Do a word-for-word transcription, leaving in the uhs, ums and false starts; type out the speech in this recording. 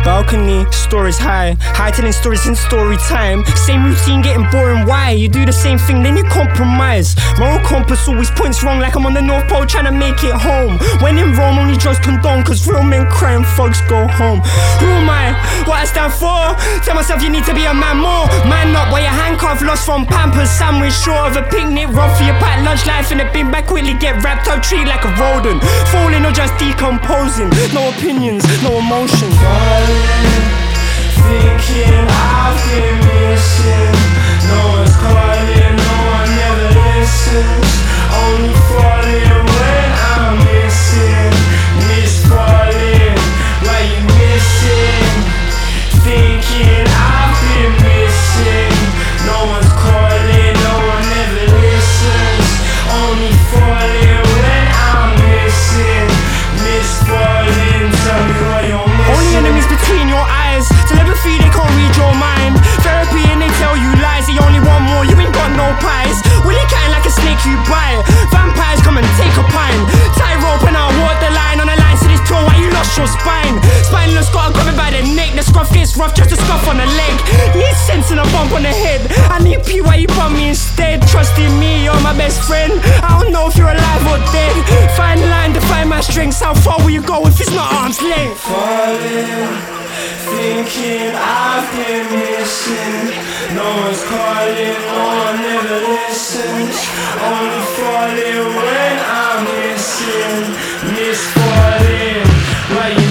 balcony, stories high. High telling stories in story time. Same routine getting boring, why? You do the same thing, then you compromise. Moral compass always points wrong, like I'm on the North Pole trying to make it home. When in Rome, only drugs condone, cause real men cry and thugs go home. Who am I? What I stand for? Tell myself you need to be a man more. Man up while you're handcuffed, lost from Pampers, sandwich short of a picnic. Run for your packed lunch, life in a bin bag, quickly get wrapped up, treated like a rodent. Falling or just decomposing. No opinions, no emotion. Falling, thinking I've been missing. No one's calling, no one ever listens. Only falling when I'm missing. Miss falling, why you missing? Thinking I've been missing. No one's calling, no one ever listens. Only falling when I'm missing. Miss falling, tell me why you're missing. Only enemies between your eyes. Telepathy, they can't read your mind. Therapy and they tell you lies. They only want more, you ain't got no pies. Willy catting like a snake you bite. Vampires come and take a pine. Tie rope and I'll walk the line. On the line to this tour, why you lost your spine? Spineless, gotta grab it by the neck. The scruff gets rough, just a scuff on the leg. Need sense and a bump on the head. I need P, why you bump me instead? Trust in me, you're my best friend. I don't know if you're alive or dead. Find the line to find my strengths. How far will you go if it's not arm's length? Falling, thinking I've been missing. No one's calling, no one ever listens. Only falling when I'm missing. Miss falling, why you